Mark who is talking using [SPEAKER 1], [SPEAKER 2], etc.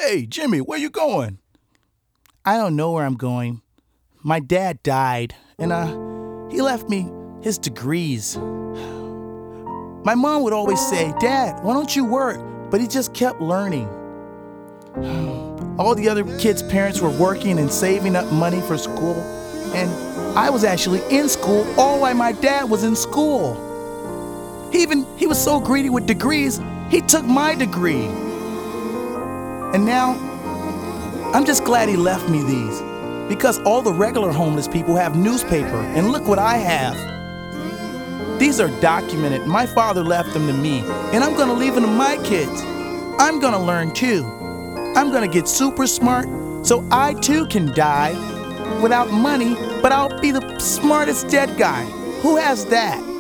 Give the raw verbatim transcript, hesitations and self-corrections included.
[SPEAKER 1] Hey, Jimmy, where you going? I don't know where I'm going. My dad died, and uh, he left me his degrees. My mom would always say, Dad, why don't you work? But he just kept learning. All the other kids' parents were working and saving up money for school, and I was actually in school all while my dad was in school. He even, he was so greedy with degrees, he took my degree. And now, I'm just glad he left me these, because all the regular homeless people have newspaper, and look what I have. These are documented. My father left them to me, and I'm gonna leave them to my kids. I'm gonna learn too. I'm gonna get super smart so I too can die without money, but I'll be the smartest dead guy. Who has that?